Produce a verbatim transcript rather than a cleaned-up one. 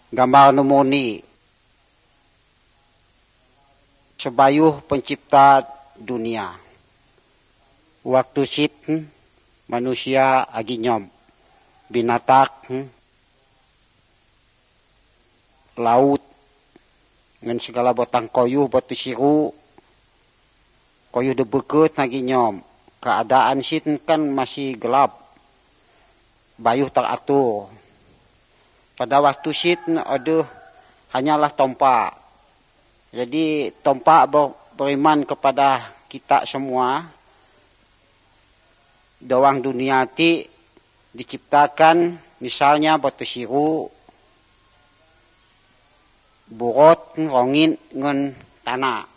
gambar numoni sebayuh pencipta dunia. Waktu sit manusia agi nyom binatak laut dengan segala botang koyuh botu siru koyuh debeket lagi nyom. Keadaan sit kan masih gelap, bayuh teratur. Pada waktu sit aduh hanyalah tompak. Jadi tompak ber, beriman kepada kita semua. Doang dunia ti diciptakan misalnya batu siru, burot, rongin, ngen tanah.